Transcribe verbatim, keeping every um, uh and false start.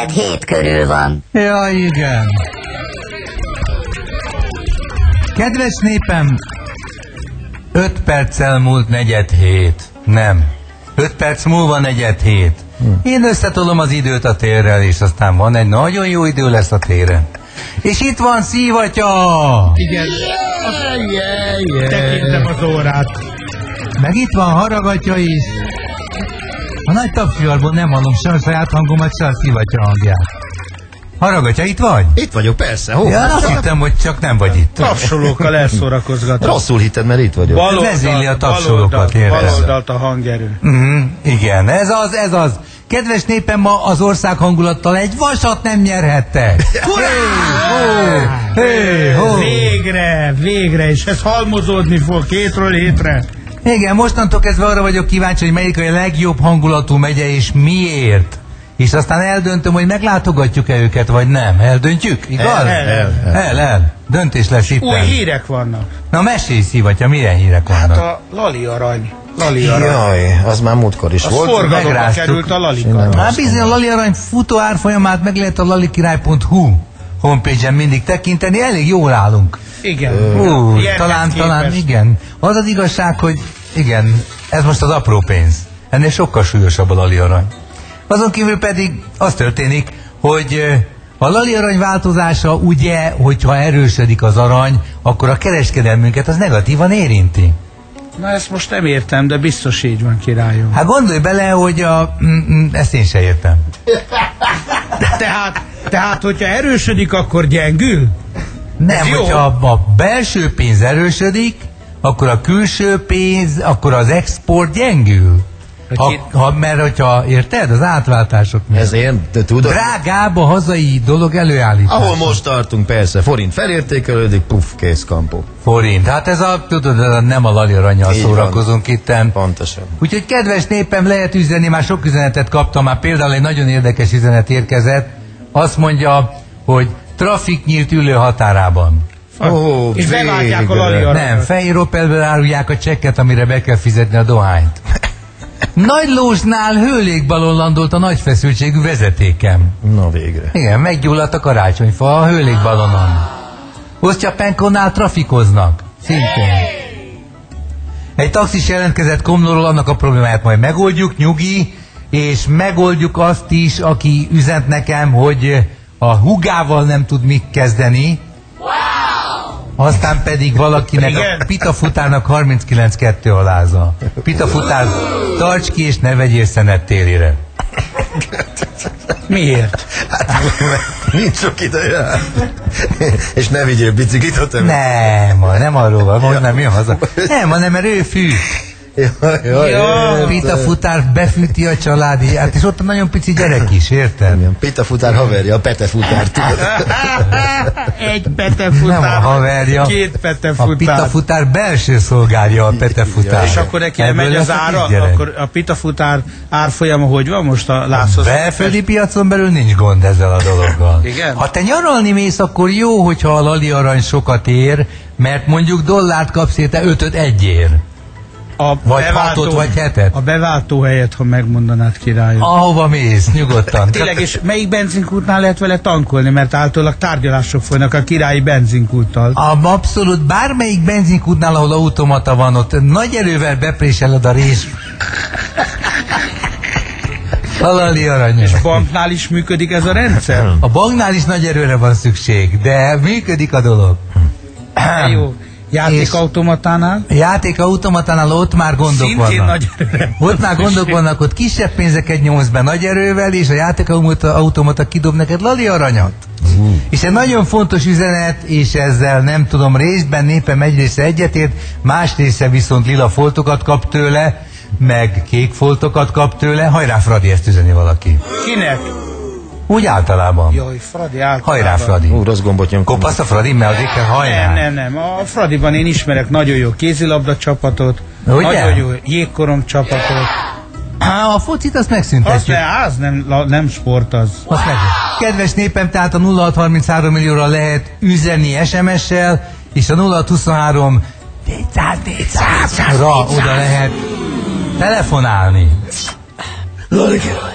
negyed hét körül van. Ja, igen. Kedves népem, öt perccel múlt negyed hét. Nem. Öt perc múlva negyed hét. Én összetolom az időt a térrel, és aztán van egy nagyon jó idő lesz a téren. És itt van Szívatya! Igen. Yeah, yeah, yeah. Tekintem az órát. Meg itt van Haragatya is. A nagy tapsiarból nem hallom se a saját hangomat, se a Szívatya hangját. Haragatya, itt vagy? Itt vagyok, persze. Hol? Ja, azt hittem, hogy csak nem vagy itt. Tapsolókkal elszórakozgatom. Rosszul hitted, mert itt vagyok. Baloldalt, Vezényli a tapsolókat, érted? baloldalt a hangerő. Uh-huh, igen, ez az, ez az. Kedves népem, ma az ország hangulattal egy vasat nem nyerhettek. Hey, hey, ho. Végre, végre, és ez halmozódni fog hétről hétre. Igen, mostantól kezdve arra vagyok kíváncsi, hogy melyik a legjobb hangulatú megye, és miért. És aztán eldöntöm, hogy meglátogatjuk-e őket, vagy nem. Eldöntjük, igaz? El, el, el. el, el. Döntés lesz itt. Új hírek vannak. Na mesélj, Szívatya, milyen hírek vannak? Hát a Lali Arany. Lali Arany. Jaj, az már múltkor is Az volt. forgalomba megráztuk. került a Lalika. Hát bizony, a Lali Arany futó árfolyamát meg lehet a lalikirály pont hu homepage-en mindig tekinteni, elég jól állunk. Igen. Ú, Ilyenhez talán, képest. talán, igen. Az az igazság, hogy igen, ez most az apró pénz. Ennél sokkal súlyosabb a Lali Arany. Azon kívül pedig az történik, hogy a Lali Arany változása ugye, hogyha erősödik az arany, akkor a kereskedelmünket az negatívan érinti. Na ezt most nem értem, de biztos így van, királyom. Hát gondolj bele, hogy a... Mm, mm, ezt én se értem. Tehát, tehát, hogyha erősödik, akkor gyengül? Nem, Ez jó. hogyha a, a belső pénz erősödik, akkor a külső pénz, akkor az export gyengül. Ha, ha, mert hogyha, érted, az átváltások miatt. Ezért, te tudod? Drágább a hazai dolog előállítása. Ahol most tartunk, persze, forint felértékelődik, puff, kész, kampó. Forint. Hát ez a, tudod, ez a, nem a Lali Arannyal Így szórakozunk itten. Pontosan. Úgyhogy kedves népem, lehet üzenni, már sok üzenetet kaptam, már például egy nagyon érdekes üzenet érkezett. Azt mondja, hogy trafik nyílt ülő határában. Ó, És bevágják a végre. Lali Aranyra. Nem, fehér Opelből árulják a csekket, amire be kell fizetni a dohányt. Nagy Lósnál hőlékbalon landolt a nagy feszültségű vezetékem. Na végre. Igen, meggyulladt a karácsonyfa a hőlékbalonon. Osztyapenkónál trafikoznak. Szintén. Egy taxis jelentkezett Komlóról, annak a problémáját majd megoldjuk, nyugi, és megoldjuk azt is, aki üzent nekem, hogy a hugával nem tud mit kezdeni. Aztán pedig valakinek Igen. a pitafutárnak harminckilenc kettő aláza. Pitafutár, tarts ki és ne vegyél szenet télire. Miért? Hát, nincs sok ideje. És ne vigyél biciklit a te. Nem, nem arról van, most nem jön haza. Nem, hanem mert ő fű. Jaj, jaj, Ja, Pitafutár befűti a családi, hát és ott a nagyon pici gyerek is, érted? igen. Pita futár haverja, a Pete futár, tudod. Egy petefutár. Nem a haverja. Két A petefutár. pitafutár belső szolgálja a petefutár. És akkor neki Ebből megy az lesz a ára, kisgyerek. akkor a pitafutár árfolyama hogy van most a László? Belföldi piacon belül nincs gond ezzel a dologgal. Igen? Ha te nyaralni mész, akkor jó, hogyha a Lali Arany sokat ér, mert mondjuk dollárt kapsz érte ötöt egyér. A Vagy hatot, vagy hetet. A beváltó helyet, ha megmondanád, királyom. Ahova mész, nyugodtan. Tényleg, és melyik benzinkútnál lehet vele tankolni? Mert általában tárgyalások folynak a királyi benzinkúttal. A, abszolút bármelyik benzinkútnál, ahol automata van, ott nagy erővel bepréseled a rés. A Lali Arany. És banknál is működik ez a rendszer? A banknál is nagy erőre van szükség, de működik a dolog. Jó. Játékautomatánál? Játékautomatánál ott már gondok Szintén vannak. nagy erőre. Ott már gondok vannak, ott kisebb pénzeket nyomsz be nagy erővel, és a játékautomata kidob neked Lali Aranyat. Uh. És egy nagyon fontos üzenet, és ezzel nem tudom, részben népem egy része egyetért, más része viszont lila foltokat kap tőle, meg kék foltokat kap tőle. Hajrá, Fradi, ezt üzeni valaki. Kinek? Úgy általában. Jaj, Fradi általában. Hajrá, Fradi. Ú, rossz gombot nyom. Kopasz a Fradi, mert azért kell hajrá. Nem, nem, nem. A Fradiban én ismerek nagyon jó kézilabda csapatot, Ugye? nagyon jó jégkorong csapatot. Á, a focit azt Az, megszüntetjük. ne, az nem, la- nem sport az. Azt meg. Kedves népem, tehát a nulla hat harminchárom millióra lehet üzenni es em es-sel, és a nulla hat huszonhárom négyszáz négyszáz ra oda lehet telefonálni.